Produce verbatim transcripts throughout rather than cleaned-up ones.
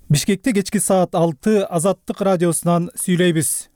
Бишкекте кечки саат алты Азаттык радиосунан сүйлөйбүз.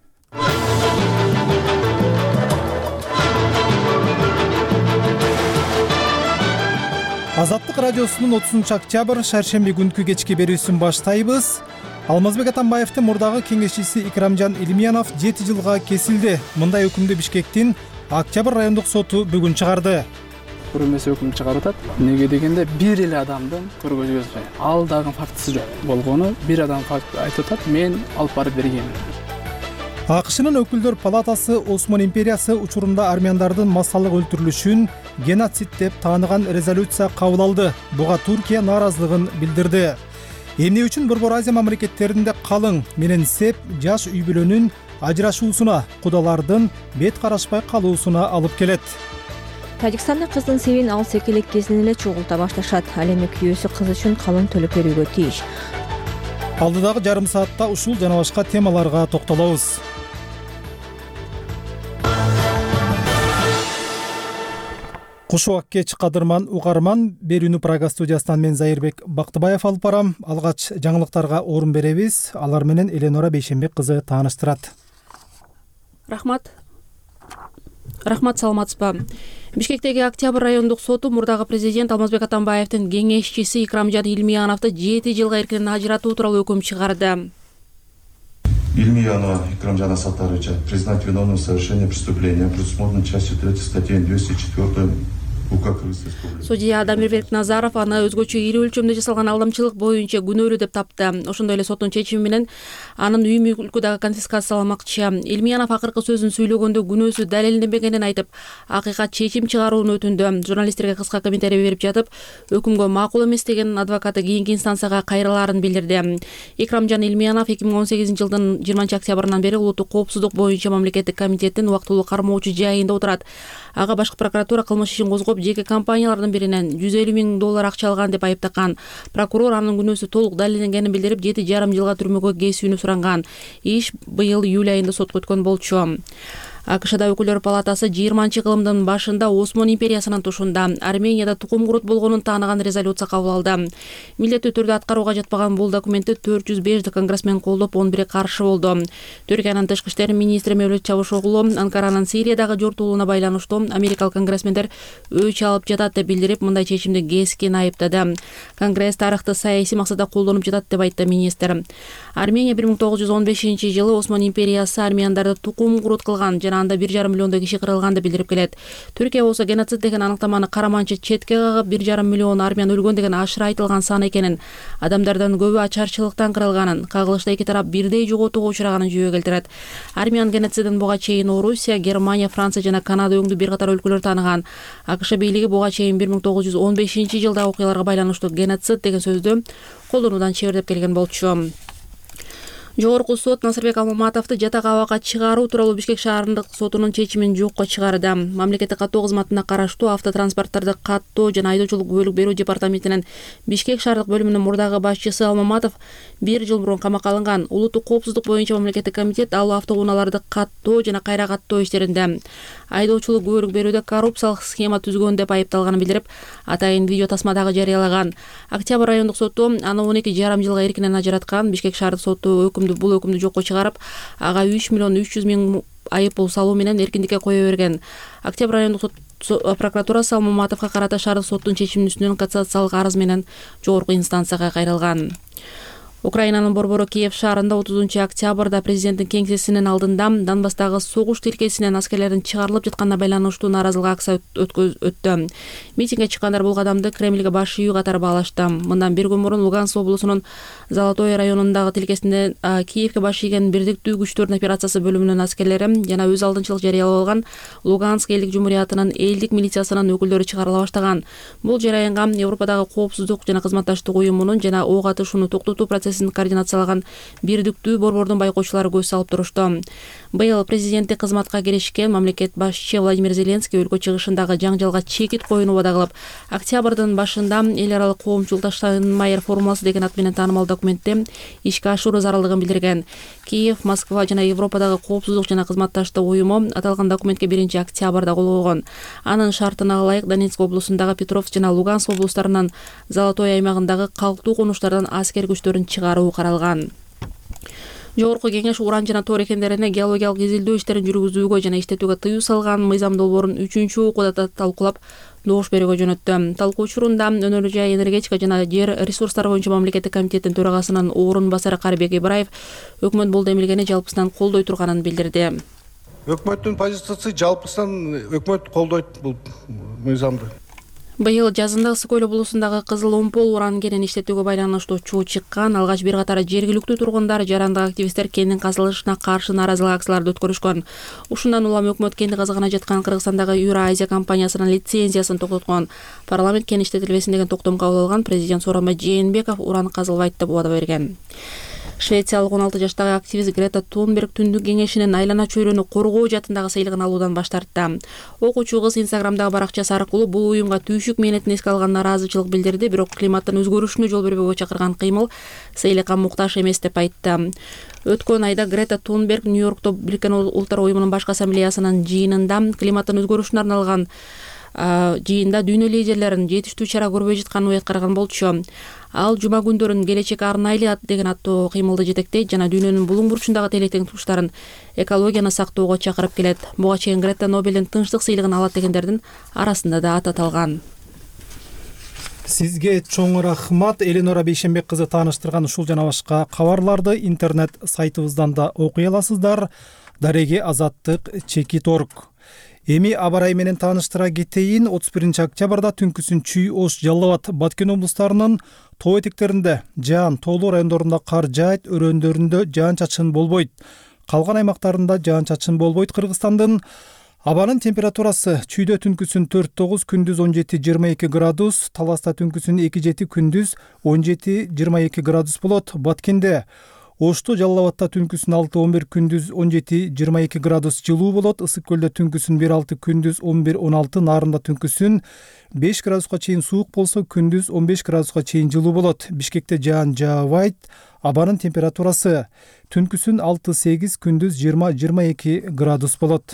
Азаттык радиосунун отузунчу октябрь шаршемби күнкү кечки берүүсүн баштайбыз. Алмазбек Атамбаевдин мурдагы кеңешчиси Икрамжан Илмиянов жети жылга кесилди. Мындай өкүмдү Бишкектин Октябрь райондук соту бүгүн чыгарды. Көрмөсү өкүм чыгарып атат. Неге дегенде бир эле адамдын көргөзүлгөн. Ал дагы фактысы жок болгону бир адам факт айтып атат. Мен алып барып бергенмин. АКШнын өкүлдөр палатасы Осман империясы учурунда армяндардын массалык өлтүрүлүшүн геноцид деп тааныган резолюция кабыл алды. Буга Туркия нааразылыгын билдирди. Эмне үчүн Борбор Азия мамлекеттеринде калың менен сеп жаш үй бүлөнүн ажырашуусуна, кудалардын бет карашпай калуусуна алып келет. Тажикстанда кыздын себин ал секелек кезинен эле чогулта башташат. Ал эми күйөөсү кыз үчүн калың төлөп берүүгө тийиш. Алдыдагы жарым саатта ушул жана башка темаларга токтолобуз. Куш убаккеч кадырман угарман, берүүнү Прага студиясынан мен Зайырбек Бактыбаев алып барам. Алгач жаңылыктарга орун беребиз. Алар менен Эленора Бейшенбек кызы тааныштырат. Рахмат. Рахмат, саламатсызбы? Бишкектеги Октябрь райондук соту мурдагы президент Алмазбек Атамбаевдин кеңешчиси Икрамжан Илмияновду жети жылга эркинен ажыратуу тууралуу өкүм чыгарды. Ильмиянова Икрамжана Саттаровича признать виновным в совершении преступления, предусмотренной частью третьей статьи двести четыре УК Кыргызстан Республикасы. Судья Дамирбек Назаров аны өзгөчө ири өлчөмдө жасалган алдамчылык боюнча күнөөлүү деп тапты. Ошондой эле соттун чечими менен анын үй мүлкү дагы конфискацияланмакчы. Илмиянов акыркы сөзүн сүйлөгөндө күнөөсү далилденбегенин айтып, акыйкат чечим чыгарууну өтүндү. Журналисттерге кыска комментарий берип жатып, өкүмгө макул эмес деген адвокаты кийинки инстанцияга кайрылаарын билдирди. Икрамжан Илмиянов эки миң он сегизинчи жылдын жыйырманчы октябрынан бери улуттук коопсуздук боюнча мамлекеттик комитеттин убактылуу кармоочу жайында отурат. Ага башкы прокуратура кылмыш ишин козгоп, жеке компаниялардын биринен жүз элүү миң доллар акча алган деп айыптаган. Прокурор анын күнөөсү толук далилденгенин билдирип, жети жарым жылга түрмөгө кесүүнү суранган. Иш быйыл июль айында сотко өткөн болчу. АКШда өкүлдөр палатасы жыйырманчы кылымдын башында Осман империясынын тушунда Арменияда тукум курут болгонун тааныган резолюция кабыл алды. Милдеттүү түрдө аткарууга жатпаган бул документти төрт жүз беш конгрессмен колдоп, он бири каршы болду. Түркиянын тышкы иштер министри Мевлют Чавушоглу Анкаранын Сириядагы жортуулугуна байланыштуу америкалык конгрессмендер өч алып жатат деп билдирип, мындай чечимди кескен айыптады. Конгресс тарыхты саясий максатта колдонуп жатат деп айтты министр. Армения бир миң тогуз жүз он бешинчи жылы Осман империясы армяндарды тукум курут кылган жана анда бир жарым миллиондой киши кырылган деп билдирип келет. Түркия болсо геноцид деген аныктаманы караманчы четке кагып, бир жарым миллион армян өлгөн деген ашыра айтылган сан экенин, адамдардын көбү ачарчылыктан кырылганын, кагылышта эки тарап бирдей жоготууга учраганын жүйө келтирет. Армян геноцидин буга чейин Орусия, Германия, Франция жана Канада өңдүү бир катар өлкөлөр тааныган. АКШ бийлиги буга чейин бир миң тогуз жүз он бешинчи жылдагы окуяларга байланыштуу геноцид деген сөздү колдонуудан чебердеп келген болчу. Жогорку сот Насырбек Алмаматовду жатак абакка чыгаруу тууралуу Бишкек шаарындык сотунун чечимин жокко чыгарды. Мамлекеттик каттоо кызматына караштуу автотранспорттарды каттоо жана айдоочулук бөлүк берүү департаментинин Бишкек шаардык бөлүмүнүн мурдагы башчысы Алмаматов бир жыл мурун камакка алынган. Улуттук коопсуздук боюнча мамлекеттик комитет ал автоунааларды каттоо жана кайра каттоо иштеринде айдоочулук бөлүк берүүдө коррупциялык схема түзгөн деп айыпталганын билдирип, атайын видео тасма дагы жарыялаган. Октябрь райондук соту аны он эки жарым жылга эркинен ажыраткан. Бишкек шаардык соту өкүмдү бул өкүмдү жокко чыгарып, ага үч миллион үч жүз миң айыппул салуу менен эркиндикке кое берген. Октябрь райондук сот прокуратурасы Алмаматовго карата шаардык соттун чечиминин үстүнөн кассациялык арыз менен жогорку инстанцияга кайрылган. Украинанын борбору Киев шаарында отузунчу октябрда президенттин кеңсесинин алдында Донбасстагы согуш тилкесинен аскерлердин чыгарылып жатканына байланыштуу нааразылык акция өттү. Митингге чыккандар бул кадамды Кремльге баш ийүү катары баалашты. Мындан бир күн мурун Луганск облусунун Золотой районундагы тилкесинде Киевге баш ийген бирдиктүү күчтөрдүн операциясы бөлүмүнүн аскерлери жана өз алдынчылык жарыялап алган Луганск элдик жумуриятынын элдик милициясынын өкүлдөрү чыгарыла баштаган. Бул жараянга Европадагы коопсуздук жана кызматташтык уюмунун жана ок атышууну токтотуу процессин координациялаган бирдиктүү борбордун байкоочулары көз салып турушту. Быйыл президенттик кызматка киришкен мамлекет башчы Владимир Зеленский өлкө чыгышындагы жаңжалга чекит коюуну убада кылып, октябрдын башында эл аралык коомчулук Штайнмайер формуласы деген ат менен таанымал документте ишке ашыруу зарылдыгын билдирген. Киев, Москва жана Европадагы коопсуздук жана кызматташтык уюму аталган документке биринчи октябрда кол койгон. Анын шартына ылайык Донецк облусундагы Петровск жана Луганск облустарынан Золотой аймагындагы калктуу конуштардан аскер күчтөрүн чыгаруу каралган. Жогорку кеңеш уран жана тоор экендерине геологиялык изилдөө иштерин жүргүзүүгө жана иштетүүгө тыюу салган мыйзам долбоорун үчүнчү окууда талкуулап добуш берүүгө жөнөттү. Талкуу учурунда өнөр жай энергетика жана жер ресурстары боюнча мамлекеттик комитеттин төрагасынын орун басары Карибек Ибраев өкмөт бул демилгени жалпысынан колдой турганын билдирди. Өкмөттүн позициясы жалпысынан өкмөт колдойт бул мыйзамды. Быйыл жазында Ысык көл облусундагы Кызыл Омпол уран кенин иштетүүгө байланыштуу чуу чыккан. Алгач бир катар жергиликтүү тургундар, жарандык активисттер кендин казылышына каршы нааразылык акцияларды өткөрүшкөн. Ушундан улам өкмөт кенди казыгына жаткан Кыргызстандагы Юра-Азия компаниясынын лицензиясын токтоткон. Парламент кен иштетилбесин деген токтом кабыл алган. Президент Сооронбай Жээнбеков уран казылбайт деп убада берген. Швециялык он алты жаштагы активист Грета Тунберг Түндүк кеңешинин айлана чөйрөнү коргоо жаатындагы сыйлыгын алуудан баш тартты. Окуучу кыз Инстаграмдагы баракчасы аркылуу бул уюмга түйшүк мээнетин эске алган нааразычылык билдирди, бирок климаттын өзгөрүшүнө жол бербөөгө чакырган кыймыл сыйлыкка муктаж эмес деп айтты. Өткөн айда Грета Тунберг Нью-Йоркто Бириккен Улуттар уюмунун башкы ассамблеясынын жыйынында климаттын өзгөрүшүнө арналган жыйында дүйнө лидерлерин жетиштүү чара көрбөй жатканын уяткарган болчу. Ал жума күндөрүн келечек арнайлы деген аттуу кыймылды жетектейт жана дүйнөнүн булуң бурчундагы тилектең туштарын экологияны сактоого чакырып келет. Буга чейин Грета Нобелдин тынчтык сыйлыгын алат дегендердин арасында да аты аталган. Сизге чоң рахмат. Эленора Бейшенбек кызы тааныштырган ушул жана башка кабарларды интернет сайтыбыздан да окуй аласыздар. Дареге азаттык чекит точка орг. Эми абарай менен тааныштыра кетейин. отуз биринчи октябрда түнкүсүн Чүй, Ош, Жалал Абад, Баткен облустарынын тоо этектеринде жаан, тоолуу райондорунда кар жаайт, өрөөндөрүндө жаан-чачын болбойт. Калган аймактарында жаан-чачын болбойт. Кыргызстандын абанын температурасы Чүйдө түнкүсүн төрт тогуз, күндүз он жети жыйырма эки градус, Таласта түнкүсүн эки жети, күндүз он жети жыйырма эки градус болот. Баткенде, Ошто, Жалал Абадта түнкүсүн алты он бир, күндүз он жети жыйырма эки градус жылуу болот. Ысык көлдө түнкүсүн бир алты, күндүз он бир он алты, Нарында түнкүсүн беш градуска чейин суук болсо, күндүз он беш градуска чейин жылуу болот. Бишкекте жаан жаабайт. Абанын температурасы түнкүсүн алты сегиз, күндүз жыйырма жыйырма эки градус болот.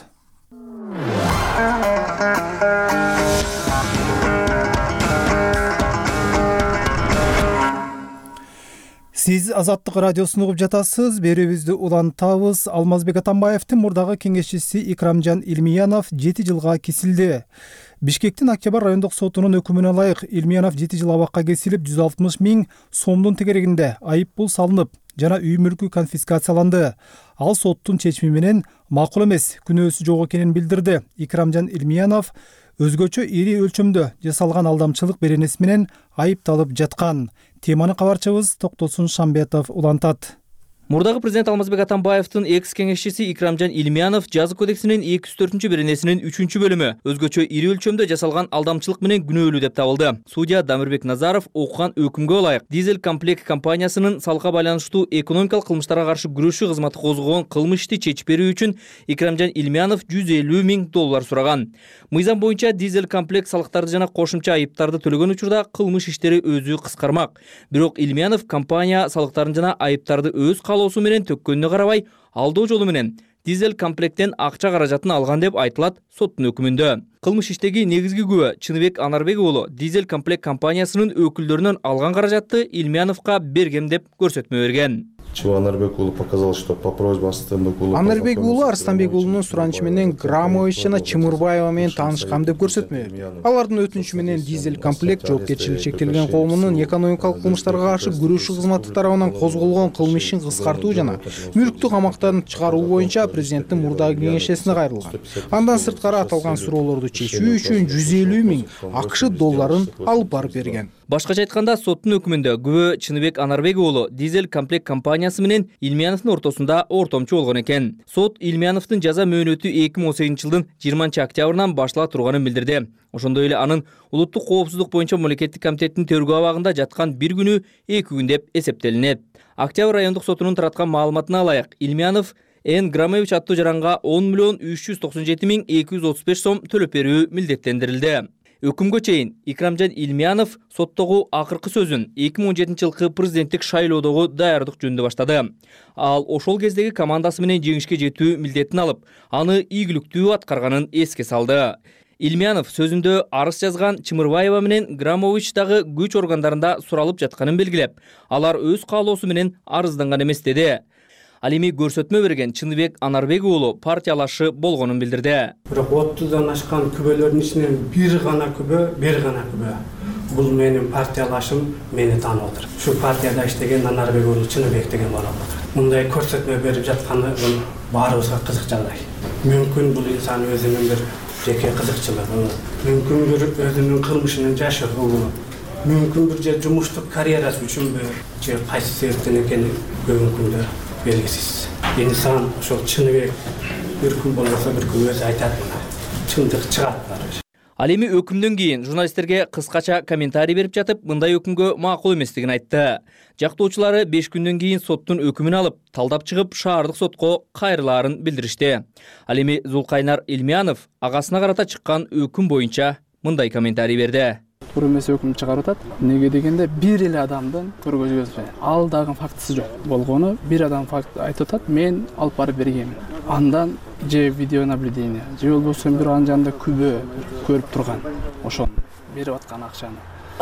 Сиз Азаттык радиосун угуп жатасыз. Берүүбүздү улантабыз. Алмазбек Атамбаевдин мурдагы кеңешчиси Икрамжан Илмиянов жети жылга кесилди. Бишкектин Октябрь райондук сотунун өкүмүнө ылайык Илмиянов жети жыл абакка кесилип, жүз алтымыш миң сомдун тегерегинде айып пул салынып, жана үй мүлкү конфискацияланды. Ал соттун чечими менен макул эмес, күнөөсү жок экенин билдирди. Икрамжан Илмиянов өзгөчө ири өлчөмдө жасалган алдамчылык беренеси менен айыпталып жаткан. Теманы кабарчыбыз Токтосун Шамбетов улантат. Мурдагы президент Алмазбек Атамбаевдин экс кеңешчиси Икрамжан Илмиянов жаза кодексинин эки жүз төртүнчү беренесинин үчүнчү бөлүмү өзгөчө ири өлчөмдө жасалган алдамчылык менен күнөөлүү деп табылды. Судья Дамирбек Назаров окуган өкүмгө ылайык Дизель комплект компаниясынын салыкка байланыштуу экономикалык кылмыштарга каршы күрөшүү кызматы козгогон кылмыш ишти чечип берүү үчүн Икрамжан Илмиянов жүз элүү миң доллар сураган. Мыйзам боюнча Дизель комплект салыктарды жана кошумча айыптарды төлөгөн учурда кылмыш иштери өзү кыскармак. Бирок Илмиянов компания салыктарын жана айыптарды өз каалоосу менен төккөнүнө карабай, алдоо жолу менен Дизель комплекттен акча каражатын алган деп айтылат соттун өкүмүндө. Кылмыш иштеги негизги күбө Чыныбек Анарбек уулу Дизель комплект компаниясынын өкүлдөрүнөн алган каражатты Илмияновго бергем деп көрсөтмө берген. Анарбек уулу показал, что по просьбе Арыстанбек уулу Анарбек уулу Арыстанбек уулунун суранычы менен Грамович жана Чымырбаева менен таанышкам деп көрсөтмө берди. Алардын өтүнүчү менен Дизель комплект жоопкерчилиги чектелген коомунун экономикалык кылмыштарга каршы күрөшүү кызматы тарабынан козголгон кылмыш ишин кыскартуу жана мүлктү камактан чыгаруу боюнча президенттин мурдагы кеңешчисине кайрылган. Андан сырткары аталган суроолорду чечүү үчүн жүз элүү миң АКШ долларын алып барып берген. Башкача айтканда, соттун өкүмүндө күбө Чыныбек Анарбек уулу Дизель комплект компаниясы менен Илмияновдун ортосунда ортомчу болгон экен. Сот Илмияновдун жаза мөөнөтү эки миң он сегизинчи жылдын жыйырманчы октябрынан баштала турганын билдирди. Ошондой эле анын улуттук коопсуздук боюнча мамлекеттик комитеттин тергөө абагында жаткан бир күнү эки күн деп эсептелинет. Октябрь райондук сотунун тараткан маалыматына ылайык Илмиянов Н Грамович аттуу жаранга он миллион үч жүз токсон жети миң эки жүз отуз беш сом төлөп берүү милдеттендирилди. Өкүмгө чейин Икрамжан Илмиянов соттогу акыркы сөзүн эки миң он жетинчи жылкы президенттик шайлоодогу даярдык жөнүндө баштады. Ал ошол кездеги командасы менен жеңишке жетүү милдетин алып, аны ийгиликтүү аткарганын эске салды. Илмиянов сөзүндө арыз жазган Чымырбаева менен Грамович дагы күч органдарында суралып жатканын белгилеп, алар өз каалоосу менен арызданган эмес деди. Ал эми көрсөтмө берген Чыныбек Анарбек уулу партиялашы болгонун билдирди. Бирок отуздан ашкан күбөлөрдүн ичинен бир гана күбө, бир гана күбө. Бул менин партиялашым мени таанып отур. Ушу партияда иштеген Анарбек уулу Чыныбек деген бала бар. Мындай көрсөтмө берип жатканы баарыбызга кызык жагдай. Мүмкүн бул инсан өзүнүн бир жеке кызыкчылыгы, мүмкүн бир өзүнүн кылмышын жашыруу, мүмкүн бир же жумуштук карьерасы үчүнбү, же кайсы себептен экени бүгүнкү күндө белгисиз. Инсан ошол Чыныбек бир күн болбосо бир күн өзү айтат мына. Чындык чыгат. Ал эми өкүмдөн кийин журналисттерге кыскача комментарий берип жатып, мындай өкүмгө макул эместигин айтты. Жактоочулары беш күндөн кийин соттун өкүмүн алып, талдап чыгып, шаардык сотко кайрылаарын билдиришти. Ал эми Зулкайнар Илмиянов агасына карата чыккан өкүм боюнча мындай комментарий берди. Туура эмес өкүм чыгарып атат. Неге дегенде бир эле адамдын көргөзүлгөнү. Ал дагы фактысы жок. Болгону бир адам факт айтып атат, мен алып барып бергенмин. Андан же видеонаблюдение, же болбосо бир анын жанында күбө көрүп турган. Ошол берип аткан акчаны.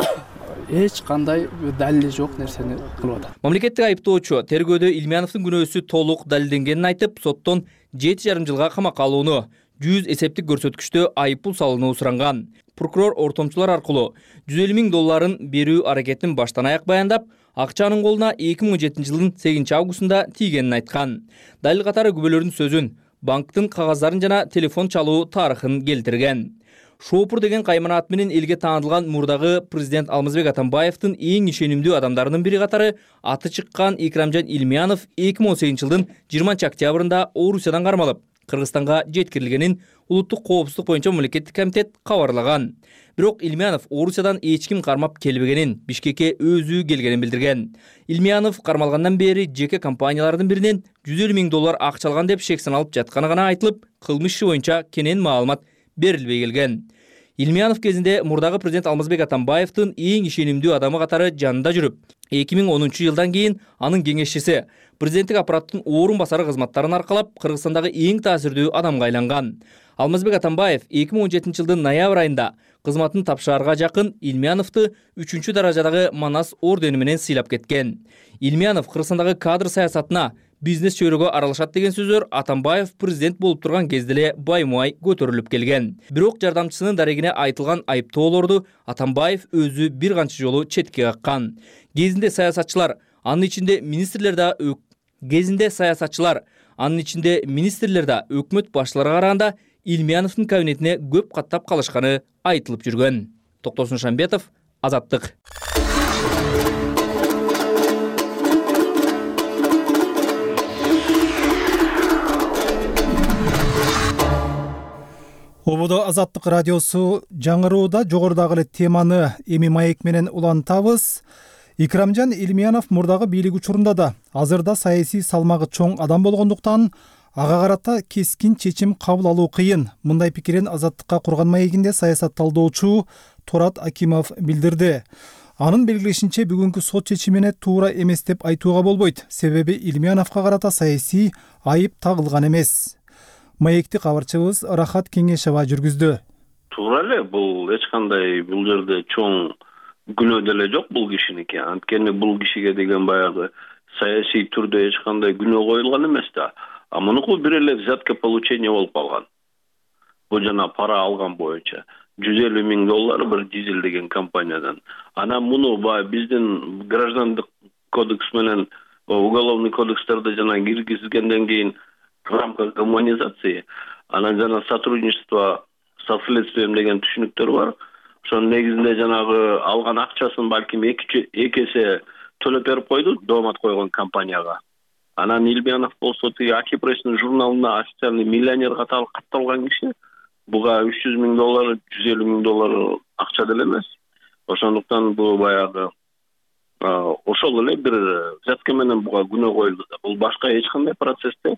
Эч кандай далили жок нерсени кылып атат. Мамлекеттик айыптоочу тергөөдө Илмияновдун күнөөсү толук далилденгенин айтып, соттон жети жарым жылга камакка алууну, жүз эсептик көрсөткүчтө айыппул салынуу суранган. Прокурор ортомчулар аркылуу жүз элүү миң долларын берүү аракетин баштан аяк баяндап, акчанын колуна эки миң он жетинчи жылдын сегизинчи августунда тийгенин айткан. Далил катары күбөлөрдүн сөзүн, банктын кагаздарын жана телефон чалуу тарыхын келтирген. Шопур деген каймана ат менен элге таанылган мурдагы президент Алмазбек Атамбаевдин эң ишенимдүү адамдарынын бири катары аты чыккан Икрамжан Илмиянов эки миң он сегизинчи жылдын жыйырманчы октябрында Орусиядан кармалып, Кыргызстанга жеткирилгенин улуттук коопсуздук боюнча мамлекеттик комитет кабарлаган. Бирок Илмиянов Орусиядан эч ким кармап келбегенин, Бишкекке өзү келгенин билдирген. Илмиянов кармалгандан бери жеке компаниялардын биринен жүз элүү миң доллар акча алган деп шек саналып жатканы гана айтылып, кылмыш иши боюнча кенен маалымат берилбей келген. Илмиянов кезинде мурдагы президент Алмазбек Атамбаевдин эң ишенимдүү адамы катары жанында жүрүп, эки миң онунчу жылдан кийин анын кеңешчиси, президенттик аппараттын орун басары кызматтарын аркалап, Кыргызстандагы эң таасирдүү адамга айланган. Алмазбек Атамбаев эки миң он жетинчи жылдын ноябрь айында кызматын тапшыраарга жакын Илмияновду үчүнчү даражадагы Манас ордени менен сыйлап кеткен. Илмиянов Кыргызстандагы кадр саясатына, бизнес чөйрөгө аралашат деген сөздөр Атамбаев президент болуп турган кезде эле баймай көтөрүлүп келген. Бирок жардамчысынын дарегине айтылган айыптоолорду Атамбаев өзү бир канча жолу четке каккан. Кезинде саясатчылар, анын ичинде министрлер да өк... кезинде саясатчылар, анын ичинде министрлер да өкмөт башчыларына караганда Илмияновдун кабинетине көп каттап калышканы айтылып жүргөн. Токтосун Шамбетов, Азаттык. Ободо Азаттык радиосу жаңырууда жогорудагы эле теманы эми маек менен улантабыз. Икрамжан Илмиянов мурдагы бийлик учурунда да азырда саясий салмагы чоң адам болгондуктан ага карата кескин чечим кабыл алуу кыйын. Мындай пикирин Азаттыкка курган маегинде саясат талдоочу Турат Акимов билдирди. Анын белгилешинче бүгүнкү сот чечимине туура эмес деп айтууга болбойт. Себеби Илмияновго карата саясий айып тагылган эмес. Маекти кабарчыбыз Рахат Кеңешева жүргүздү. Туура эле, бул эч кандай бул жерде чоң күнөө деле жок бул кишиники. Анткени бул кишиге деген баягы саясий түрдө эч кандай күнөө коюлган эмес да. А мунуку бир эле взятка получение болуп калган. Бул жана пара алган боюнча жүз элүү миң доллар бир дизель деген компаниядан. Анан муну баягы биздин граждандык кодекс менен уголовный кодекстерде жана киргизилгенден кийин в рамках гуманизации, анан жана сотрудничество со следствием деген түшүнүктөр бар. Ошонун негизинде жанагы алган акчасын балким эки эсе төлөп берип койду доомат койгон компанияга. Анан Илмиянов болсо тиги Аки пресстин журналына официальный миллионер катары катталган киши. Буга үч жүз миң доллар, жүз элүү миң доллар акча деле эмес. Ошондуктан бул баягы ошол эле бир взятка менен буга күнөө коюлду да. Бул башка эч кандай процессте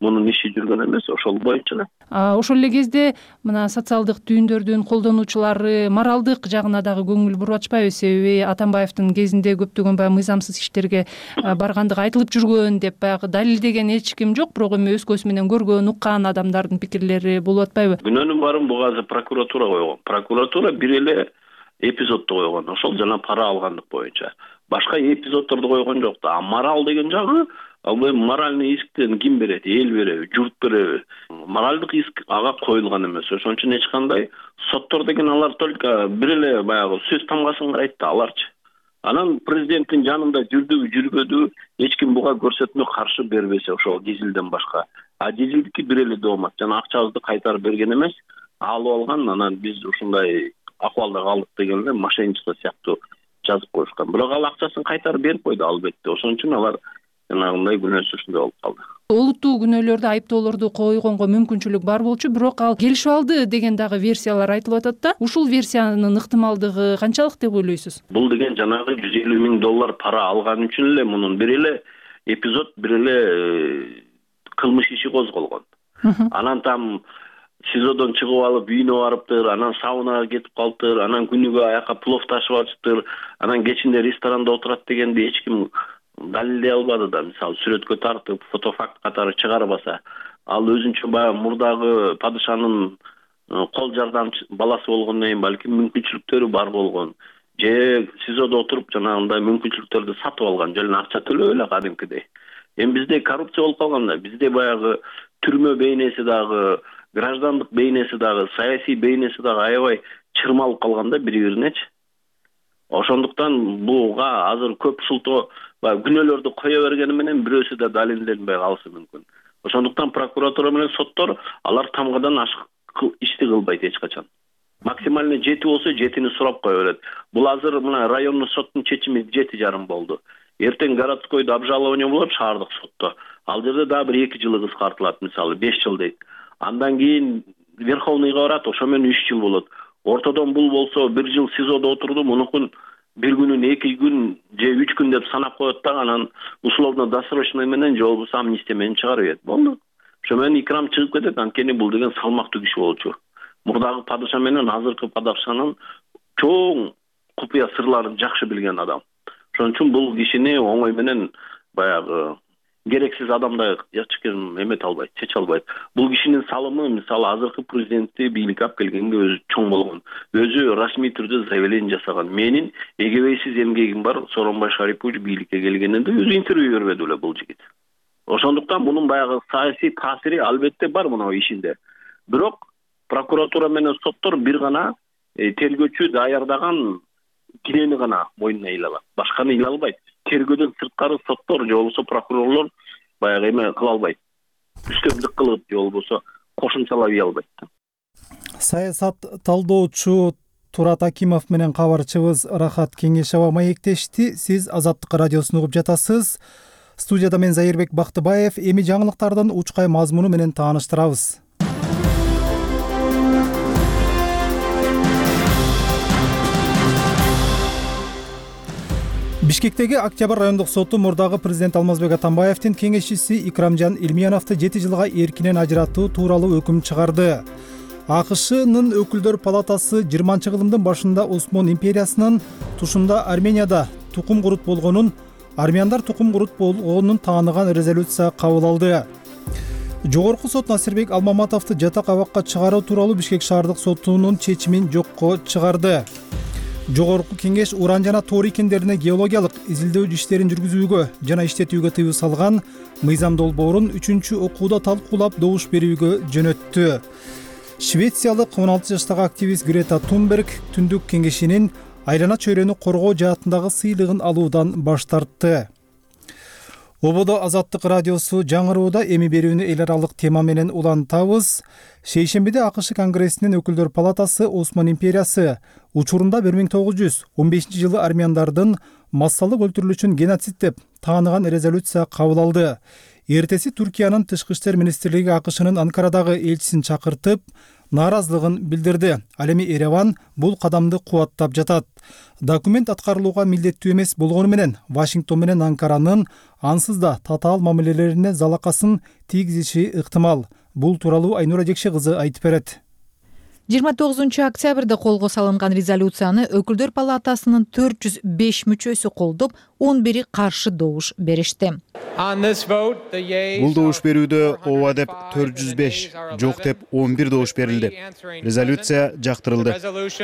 мунун иши жүргөн эмес, ошол боюнча эле. Ошол эле кезде мына социалдык түйүндөрдүн колдонуучулары моралдык жагына дагы көңүл буруп атышпайбы? Себеби Атамбаевдин кезинде көптөгөн баягы мыйзамсыз иштерге баргандыгы айтылып жүргөн деп баягы далилдеген эч ким жок, бирок эми өз көзү менен көргөн, уккан адамдардын пикирлери болуп атпайбы? Күнөөнүн баарын буга азыр прокуратура койгон. Прокуратура бир эле эпизодду койгон, ошол жана пара алгандык боюнча. Башка эпизоддорду койгон жок да. А мораль деген жагы, ал бул моральный исктен ким берет? Эл береби, журт береби? Моралдык иск ага коюлган эмес. Ошон үчүн эч кандай соттор деген алар только бир эле баягы сөз тамгасын карайт да, аларчы. Анан президенттин жанында жүрдүбү, жүрбөдү, эч ким буга көрсөтмө каршы бербесе ошол Дизелден башка. А Дизелдики бир эле доомат, жана акчабызды кайтарып берген эмес, алып алган, анан биз ушундай акыбалда калдык деген эле мошенничество сыяктуу жазып коюшкан. Бирок ал акчасын кайтарып берип койду албетте. Ошон үчүн алар жанагындай күнөөсү ушундай болуп калды. Олуттуу күнөөлөрдү, айыптоолорду койгонго мүмкүнчүлүк бар болчу, бирок ал келишип алды деген дагы версиялар айтылып атат да. Ушул версиянын ыктымалдыгы канчалык деп ойлойсуз? Бул деген жанагы жүз элүү миң доллар пара алган үчүн эле мунун бир эле эпизод, бир эле кылмыш иши козголгон. Анан там СИЗОдон чыгып алып үйүнө барыптыр, анан саунага кетип калыптыр, анан күнүгө аяка плов ташып алыптыр, анан кечинде ресторанда отурат дегенди эч ким далилдей албады да. Мисалы сүрөткө тартып, фотофакт катары чыгарбаса, ал өзүнчө баягы мурдагы падышанын кол жардамчы баласы болгондон кийин балким мүмкүнчүлүктөрү бар болгон. Же СИЗОдо отуруп жанагындай мүмкүнчүлүктөрдү сатып алган, жөн акча төлөп эле кадимкидей. Эми бизде коррупция болуп калган да. Бизде баягы түрмө бейнеси дагы, граждандык бейнеси дагы, саясий бейнеси дагы аябай чырмалып калганда бири-биринечи. Ошондуктан буга азыр көп шултоо күнөөлөрдү кое бергени менен бирөөсү да далилденбей калышы мүмкүн. Ошондуктан прокуратура менен соттор алар тамгадан ашык ишти кылбайт эч качан. Максимально жети болсо жетини сурап кое берет. Бул азыр мына райондук соттун чечими жети жарым болду. Эртең городскойдо обжалование болот шаардык сотто. Ал жерде дагы бир эки жылы кыскартылат, мисалы беш жыл дейт. Андан кийин Верховныйга барат, ошо менен үч жыл болот. Ортодон бул болсо бир жыл СИЗОдо отурду, мунукун бир күнүн эки күн же үч күн деп санап коет да, анан условно-досрочный менен же болбосо амнистия менен чыгарып берет. Болду. Ошо менен икрам чыгып кетет, анткени бул деген салмактуу киши болчу. Мурдагы падыша менен азыркы падышанын чоң купуя сырларын жакшы билген адам. Ошон үчүн бул кишини оңой менен баягы керексиз адамдай ячкын эмете албайт, чече албайт. Бул кишинин салымы, мисалы, азыркы президентти бийликке алып келгенге өзү чоң болгон. Өзү расмий түрдө заявление жасаган. Менин эгебейсиз эмгегим бар, Сооронбай Шарипович бийликке келгенде өзү интервью бербеди эле бул жигит. Ошондуктан мунун баягы саясий таасири албетте бар мына ишинде. Бирок прокуратура менен соттор бир гана тергөөчү даярдаган кирени гана мойнуна ила алат. Башканы ила албайт. Тергөөдөн сырткары соттор же болбосо прокурорлор баягы эме кыла албайт. Үстөмдүк кылып же болбосо кошумчалап ий албайт. Саясат талдоочу Турат Акимов менен кабарчыбыз Рахат Кеңешова маектешти. Сиз Азаттык радиосун угуп жатасыз. Студияда мен Зайырбек Бактыбаев. Эми жаңылыктардын учкай мазмуну менен тааныштырабыз. Бишкектеги Октябрь райондук соту мурдагы президент Алмазбек Атамбаевдин кеңешчиси Икрамжан Илмияновду жети жылга эркинен ажыратуу тууралуу өкүм чыгарды. АКШнын өкүлдөр палатасы жыйырманчы кылымдын башында Осмон империясынын тушунда Арменияда тукум курут болгонун, армяндар тукум курут болгонун тааныган резолюция кабыл алды. Жогорку сот Насирбек Алмаматовду жатак абакка чыгаруу тууралуу Бишкек шаардык сотунун чечимин жокко чыгарды. Жогорку кеңеш уран жана тоор экендерине геологиялык изилдөө иштерин жүргүзүүгө жана иштетүүгө тыюу салган мыйзам долбоорун үчүнчү окууда талкуулап добуш берүүгө жөнөттү. Швециялык он алты жаштагы активист Грета Тунберг түндүк кеңешинин айлана чөйрөнү коргоо жаатындагы сыйлыгын алуудан баш тартты. Ободо Азаттык радиосу жаңырууда эми берүүнү эл аралык тема менен улантабыз. Шейшембиде АКШ Конгрессинин өкүлдөр палатасы Осман империясы учурунда бир миң тогуз жүз он бешинчи жылы армяндардын массалык өлтүрүлүшүн геноцид деп тааныган резолюция кабыл алды. Эртеси Түркиянын тышкы иштер министрлиги АКШнын Анкарадагы элчисин чакыртып, нааразылыгын билдирди. Ал эми Ереван бул кадамды кубаттап жатат. Документ аткарылууга милдеттүү эмес болгону менен Вашингтон менен Анкаранын ансыз да татаал мамилелерине залакасын тийгизиши ыктымал. Бул тууралуу Айнура Жекше кызы айтып берет. жыйырма тогузунчу октябрда колго салынган резолюцияны өкүлдөр палатасынын төрт жүз беш мүчөсү колдоп, он бири каршы добуш беришти. Бул добуш берүүдө ооба деп төрт жүз беш, жок деп он бир добуш берилди. Резолюция жактырылды.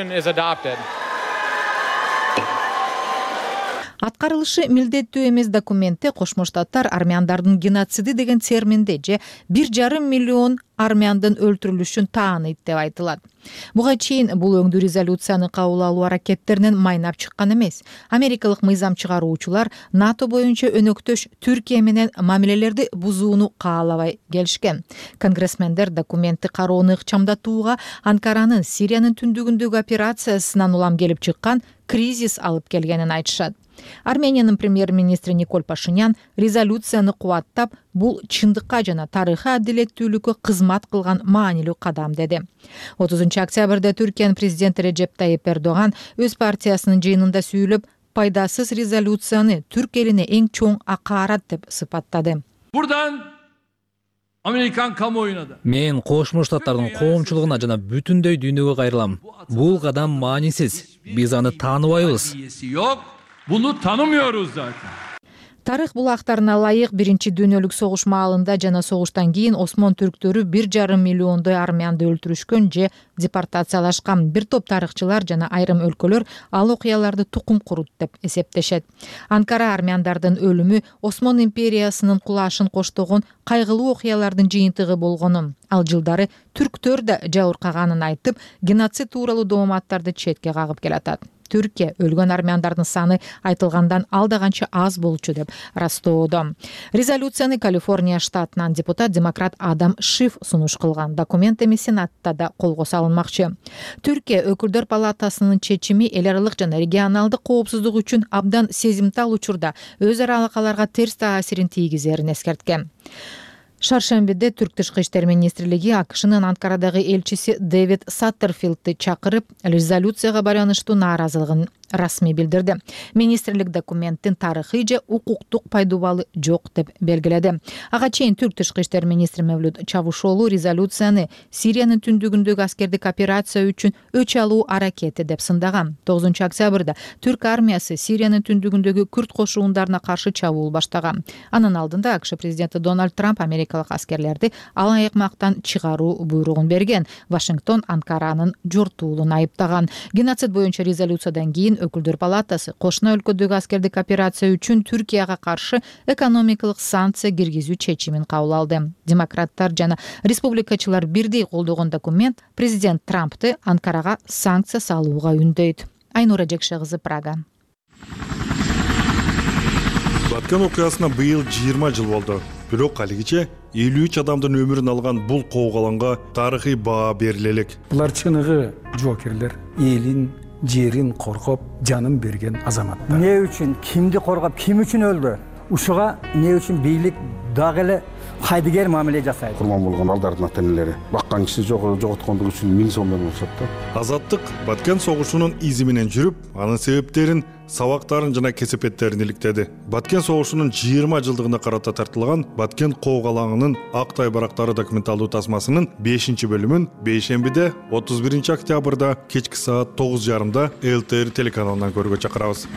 Аткарылышы милдеттүү эмес документте Кошмо Штаттар армяндардын геноциди деген терминде же бир жарым миллион армяндын өлтүрүлүшүн тааныйт деп айтылат. Буга чейин бул өңдүү резолюцияны кабыл алуу аракеттеринен майнап чыккан эмес. Америкалык мыйзам чыгаруучулар НАТО боюнча өнөктөш Түркия менен мамилелерди бузууну каалабай келишкен. Конгрессмендер документти кароону ыкчамдатууга Анкаранын Сириянын түндүгүндөгү операциясынан улам келип чыккан кризис алып келгенин айтышат. Армениянын премьер-министри Николь Пашинян резолюцияны кубаттап, бул чындыкка жана тарыхый адилеттүүлүккө кызмат кылган маанилүү кадам деди. отузунчу октябрда Түркиянын президенти Режеп Тайип Эрдоган өз партиясынын жыйынында сүйлөп, пайдасыз резолюцияны Түрк элине эң чоң акаарат деп сыпаттады. Бурдан Американ камоюна да. Мен Кошмо Штаттардын коомчулугуна жана бүтүндөй дүйнөгө кайрылам. Бул кадам маанисиз. Биз аны тааныбайбыз. Bunu tanımıyoruz zaten. Тарых булактарына ылайык биринчи дүйнөлүк согуш маалында жана согуштан кийин Осмон түрктөрү бир жарым миллиондой армянды өлтүрүшкөн же депортациялашкан. Бир топ тарыхчылар жана айрым өлкөлөр ал окуяларды тукум курут деп эсептешет. Анкара армяндардын өлүмү Осмон империясынын кулашын коштогон кайгылуу окуялардын жыйынтыгы болгонун, ал жылдары түрктөр да жабыркаганын айтып, геноцид тууралуу дооматтарды четке кагып келатат. Түркия өлгөн армяндардын саны айтылгандан алда канча аз болчу деп растоодо. Резолюцияны Калифорния штатынан депутат демократ Адам Шиф сунуш кылган. Документ эми Сенатта да колго салынмакчы. Түркия өкүлдөр палатасынын чечими эл аралык жана регионалдык коопсуздук үчүн абдан сезимтал учурда өз ара алакаларга терс таасирин тийгизерин эскерткен. Шаршембиде Түрк тышкы иштер министрлиги АКШнын Анкарадагы элчиси Дэвид Саттерфилдти чакырып, резолюцияга байланыштуу нааразылыгын расмий билдирди. Министрлик документтин тарыхый же укуктук пайдубалы жок деп белгиледи. Ага чейин Түрк тышкы иштер министри Мевлют Чавушоğlu резолюцияны Сириянын түндүгүндөгү аскердик операция үчүн өч алуу аракети деп сындаган. тогузунчу октябрда Түрк армиясы Сириянын түндүгүндөгү күрд кошуундарына каршы чабуул баштаган. Анын алдында АКШ президенти Дональд Трамп америкалык аскерлерди ал айыкмактан чыгаруу буйругун берген. Вашингтон Анкаранын жортуулун айыптаган. Геноцид боюнча резолюциядан кийин өкүлдөр палатасы кошуна өлкөдөгү аскердик операция үчүн Түркияга каршы экономикалык санкция киргизүү чечимин кабыл алды. Демократтар жана республикачылар бирдей колдогон документ президент Трампты Анкарага санкция салууга үндөйт. Айнура Жекше кызы, Прага. Баткен окуясына быйыл жыйырма жыл болду. Бирок алигиче элүү үч адамдын өмүрүн алган бул коогаланга тарыхый баа бериле элек. Булар чыныгы жокерлер, элин жерин коргоп, жанын берген азаматтар. Эмне үчүн, кимди коргоп, ким үчүн өлдү? Ушуга эмне үчүн бийлик дагы эле кайдыгер мамиле жасайт? Курман болгон алдардын ата-энелери баккан киши жоготкондук үчүн миң сомдон болушат да. Азаттык Баткен согушунун изи менен жүрүп, анын себептерин, сабактарын жана кесепеттерин иликтеди. Баткен согушунун жыйырма жылдыгына карата тартылган Баткен коогалаңынын Актай барактары документалдуу тасмасынын бешинчи бөлүмүн бейшембиде отуз биринчи октябрда кечки саат тогуз жарымда эл тэ эр телеканалынан көрүүгө чакырабыз.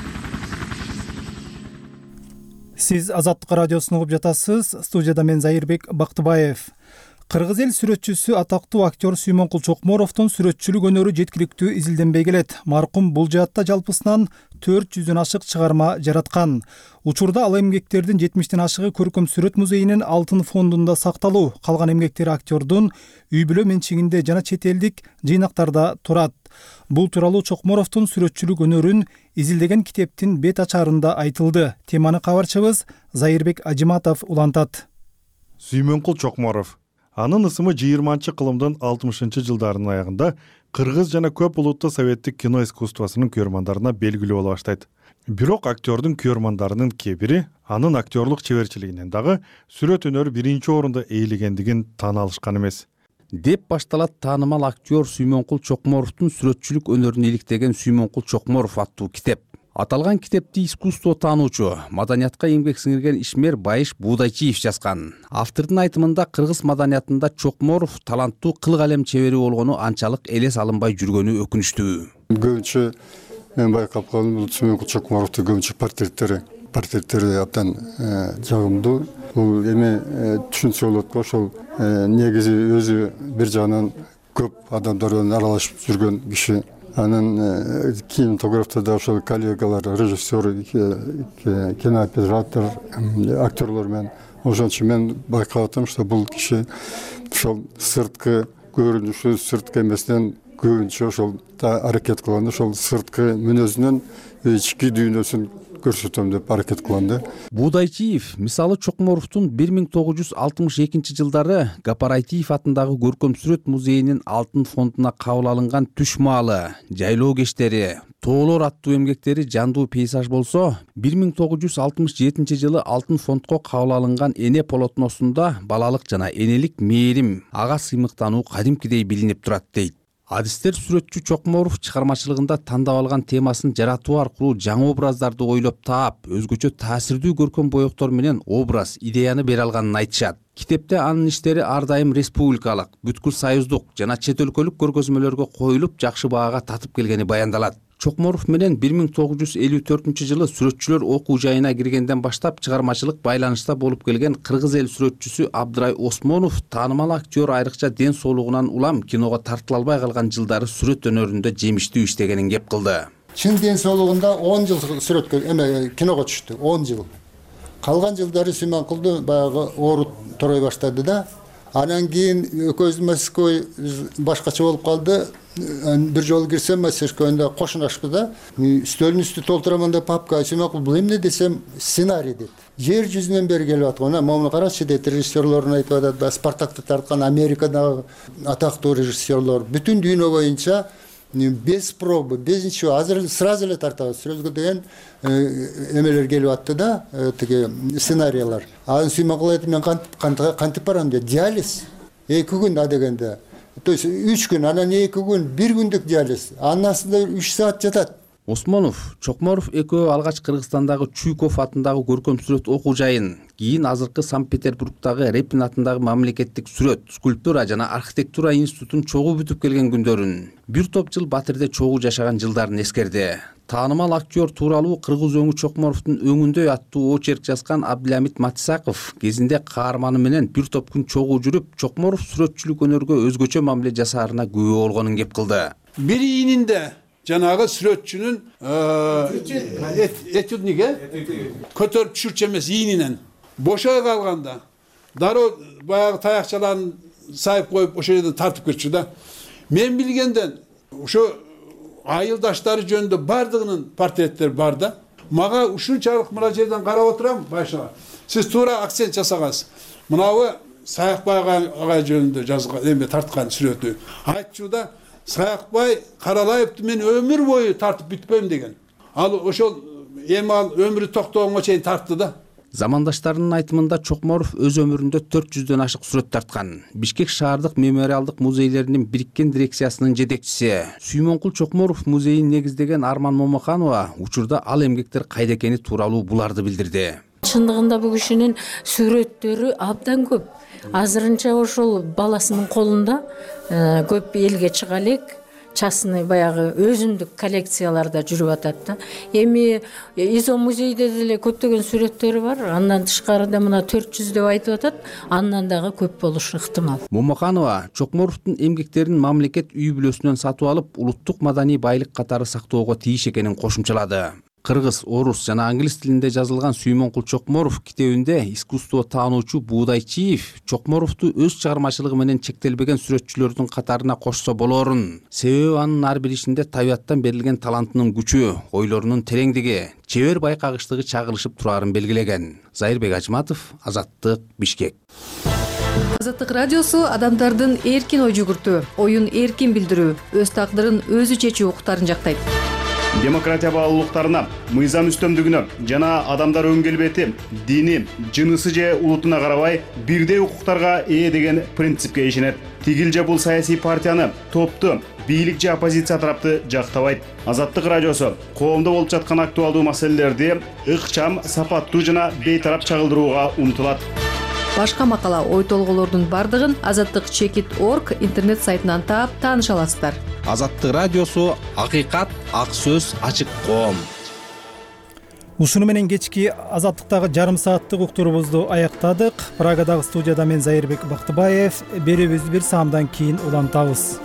Сиз Азаттык радиосун угуп жатасыз. Студияда мен Зайырбек Бактыбаев. Кыргыз эл сүрөтчүсү атактуу актер Сүймөнкул Чокморовдун сүрөтчүлүк өнөрү жеткиликтүү изилденбей келет. Маркум бул жаатта жалпысынан төрт жүздөн ашык чыгарма жараткан. Учурда ал эмгектердин жетимиштен ашыгы Көркөм сүрөт музейинин алтын фондунда сакталуу. Калган эмгектер актердун үй бүлө менчигинде жана чет элдик жыйнактарда турат. Бул тууралуу Чокморовдун сүрөтчүлүк өнөрүн изилдеген китептин бет ачарында айтылды. Теманы кабарчыбыз Зайырбек Ажиматов улантат. Сүймөнкул Чокморов. Анын ысымы жыйырманчы кылымдын алтымышынчы жылдарынын аягында кыргыз жана көп улуттуу советтик кино искусствосунун көрөрмандарына белгилүү боло баштайт. Бирок актердун күйөрмандарынын кээ бири анын актерлук чеберчилигинен дагы сүрөт өнөрү биринчи орунда ээлегендигин таана алышкан эмес деп башталат таанымал актер Сүймөнкул Чокморовдун сүрөтчүлүк өнөрүн иликтеген Сүймөнкул Чокморов аттуу китеп. Аталган китепти искусство таануучу, маданиятка эмгек сиңирген ишмер Байыш Буудайчиев жазган. Автордун айтымында кыргыз маданиятында Чокморов таланттуу кыл калем чебери болгону анчалык элес алынбай жүргөнү өкүнүчтүү. Көбүнчө мен байкап калдым, бул Сүймөнкул Чокморовдун көбүнчө портреттери, портреттери абдан жагымдуу. Бул эми түшүнсө болот го, ошол негизи өзү бир жагынан көп адамдар менен аралашып жүргөн киши. Анын кинематографта да ошол коллегалар, режиссер, кинооператор, актерлор менен ошончо мен байкап атам, что бул киши ошол сырткы көрүнүшү, сырткы эмесинен көбүнчө ошол аракет кылган, ошол сырткы мүнөзүнөн ички дүйнөсүн көрсөтөм деп аракет кылган. Буудайчиев мисалы Чокморовдун бир миң тогуз жүз алтымыш экинчи жылдары Гапарайтиев атындагы көркөм сүрөт музейинин алтын фондуна кабыл алынган Түш маалы, Жайлоо кештери, Тоолор аттуу эмгектери жандуу пейзаж болсо, бир миң тогуз жүз алтымыш жетинчи жылы алтын фондко кабыл алынган Эне полотносунда балалык жана энелик мээрим, ага сыймыктануу кадимкидей билинип турат дейт. Адистер сүрөтчү Чокморов чыгармачылыгында тандап алган темасын жаратуу аркылуу жаңы образдарды ойлоп таап, өзгөчө таасирдүү көркөм боектор менен образ, идеяны бере алганын айтышат. Китепте анын иштери ар дайым республикалык, бүткүл союздук жана чет өлкөлүк көргөзмөлөргө коюлуп, жакшы баага татып келгени баяндалат. Чокморов менен бир миң тогуз жүз элүү төртүнчү жылы сүрөтчүлөр окуу жайына киргенден баштап чыгармачылык байланышта болуп келген кыргыз эл сүрөтчүсү Абдрай Осмонов таанымал актер айрыкча ден соолугунан улам киного тартыла албай калган жылдары сүрөт өнөрүндө жемиштүү иштегенин кеп кылды. Чын ден соолугунда он жыл сүрөткө эме киного түштү, он жыл. Калган жылдары Сүймөнкулду баягы оору торой баштады да. Анан кийин экөөбүздүн мастерской башкача болуп калды. Бир жолу кирсем мастерскойдо кошунашпы да. Үстөлдүн үстү толтураман деп папка Сүймөнкул бул эмне десем, сценарий дейт. Жер жүзүнөн бери келип аткан. Мына карачы дейт, режиссерлорун айтып атат, Спартакты тарткан Америкадагы атактуу режиссерлор бүтүн дүйнө боюнча без пробы, без ничего, азыр сразу эле тартабыз. Сөзгө деген эмелер келип атты да, тиги сценарийлар. Анан Сүймөнкул айтты, мен кантип барам дейт, диализ. эки күн а дегенде. То есть үч күн, анан эки күн, бир күндүк диализ. Анын астында үч саат жатат. Осмонов, Чокморов экөө алгач Кыргызстандагы Чуйков атындагы көркөм сүрөт окуу жайын, кийин азыркы Санкт-Петербургдагы Репин атындагы мамлекеттик сүрөт, скульптура жана архитектура институтун чогуу бүтүп келген күндөрүн, бир топ жыл Батирде чогуу жашаган жылдарын эскерди. Таанымал актер тууралуу Кыргыз өңү Чокморовдун өңүндөй аттуу очерк жазган Абдиламит Матисаков кезинде каарманы менен бир топ күн чогуу жүрүп, Чокморов сүрөтчүлүк өнөргө өзгөчө мамиле жасаарына күбө болгонун кеп кылды. Бир ийининде жанагы сүрөтчүнүн этюдниге көтөрүп түшүрчү эмес ийининен бошой калганда дароо баягы таякчаларын сайып коюп ошол жерден тартып кетчү да. Мен билгенден ошо айылдаштары жөнүндө бардыгынын портреттери бар да. Мага ушунчалык мына жерден карап отурам, башыга. Сиз туура акцент жасагансыз. Мынабы Саякбай ага жөнүндө жазган, эме тарткан сүрөтү. Айтчу да, Саякбай Каралаевди мен өмүр бою тартып бүткөйм деген. Ал ошол эми ал өмүрү токтогонго чейин тартты да. Замандаштарынын айтымында Чокморов өз өмүрүндө төрт жүздөн ашык сүрөт тарткан. Бишкек шаардык мемориалдык музейлеринин бириккен дирекциясынын жетекчиси. Сүймөнкул Чокморов музейин негиздеген Арман Момоканова учурда ал эмгектер кайда экени тууралуу буларды билдирди. Чындыгында бул кишинин сүрөттөрү абдан көп. Азырынча ошол баласынын колунда көп элге чыга элек. Частный баягы өзүндүк коллекцияларда жүрүп атат да. Эми Изо музейде деле көптөгөн сүрөттөрү бар. Андан тышкарыда мына төрт жүз деп айтып атат. Андан дагы көп болушу ыктымал. Момоканова Чокморовдун эмгектерин мамлекет үй бүлөсүнөн сатып алып, улуттук маданий байлык катары сактоого тийиш экенин кошумчалады. Кыргыз, орус жана англис тилинде жазылган Сүймөнкул Чокморов китебинде искусство таануучу Буудайчиев Чокморовду өз чыгармачылыгы менен чектелбеген сүрөтчүлөрдүн катарына кошсо болорун. Себеби анын ар бир ишинде табиаттан берилген талантынын күчү, ойлорунун тереңдиги, чебер байкагычтыгы чагылышып турарын белгилеген. Зайырбек Ажматов, Азаттык, Бишкек. Азаттык радиосу адамдардын эркин ой жүгүртүү, оюн эркин билдирүү, өз тагдырын өзү чечүү укуктарын жактайт. демократия баалуулуктарына, мыйзам үстөмдүгүнө жана адамдар өң келбети, дини, жынысы же улутуна карабай бирдей укуктарга ээ деген принципке ишенет. Тигил же бул саясий партияны, топту, бийлик же оппозиция тарапты жактабайт. Азаттык радиосу коомдо болуп жаткан актуалдуу маселелерди ыкчам, сапаттуу жана бейтарап чагылдырууга умтулат. Башка макала, ой толголордун бардыгын азаттык чекит точка орг интернет сайтынан таап тааныша аласыздар. Азаттык радиосу акыйкат, ак сөз, ачык коом. Ушуну менен кечки азаттыктагы жарым сааттык уктурубузду аяктадык. Прагадагы студияда мен Зайырбек Бактыбаев. Берүүбүздү бир саамдан кийин улантабыз.